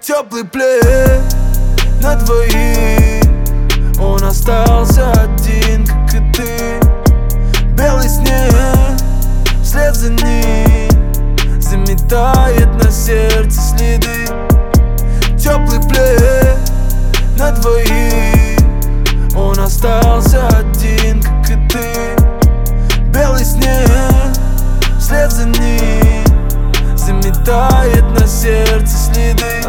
Теплый плед на двоих, он остался один, как и ты. Белый снег вслед за ним заметает на сердце следы. Теплый плед на двоих, он остался один, как и ты. Белый снег вслед за ним заметает на сердце следы.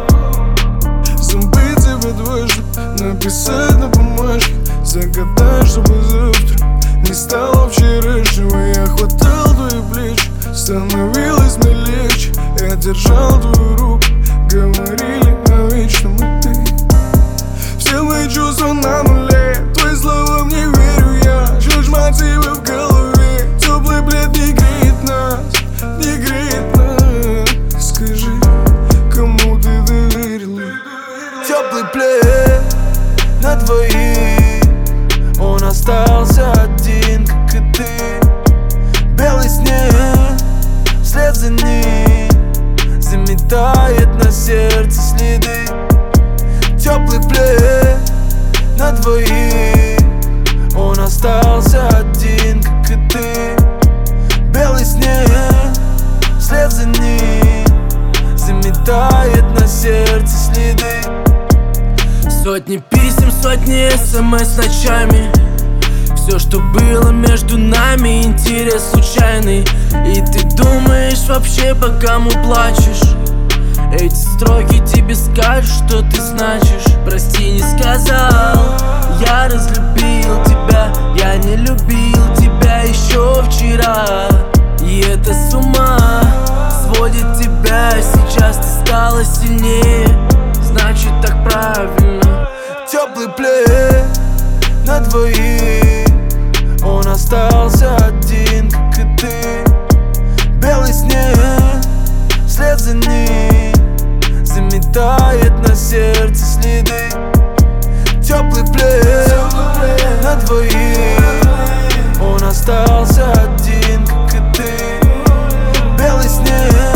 Забыть тебя дважды, написать на бумажке, загадай, чтобы завтра не стало вчерашнего. Я хватал твои плечи, становилось мне легче. Я держал твою руку, говорили о вечном и ты. Все мои чувства на нуле, твои слова не верю я. Жжешь мотивы в голове, теплый плед не греет нас, не греет нас. Скажи, кому ты доверила? Теплый плед на двоих, он остался один, как и ты. Белый снег вслед за ним заметает на сердце следы. Теплый плед на двоих, он остался один, как и ты. Белый снег вслед за ним заметает на сердце следы. Сотни писем, сотни смс ночами. Все, что было между нами, интерес случайный. И ты думаешь вообще, по кому плачешь? Эти строки тебе скажут, что ты значишь. Прости, не сказал, я разлюбил тебя. Я не любил тебя еще вчера. И это с ума сводит тебя. Сейчас ты стала сильнее, значит так правильно. Теплый плед на двоих, он остался один, как и ты. Белый снег вслед за ним заметает на сердце следы. Теплый плед на двоих, он остался один, как и ты. Белый снег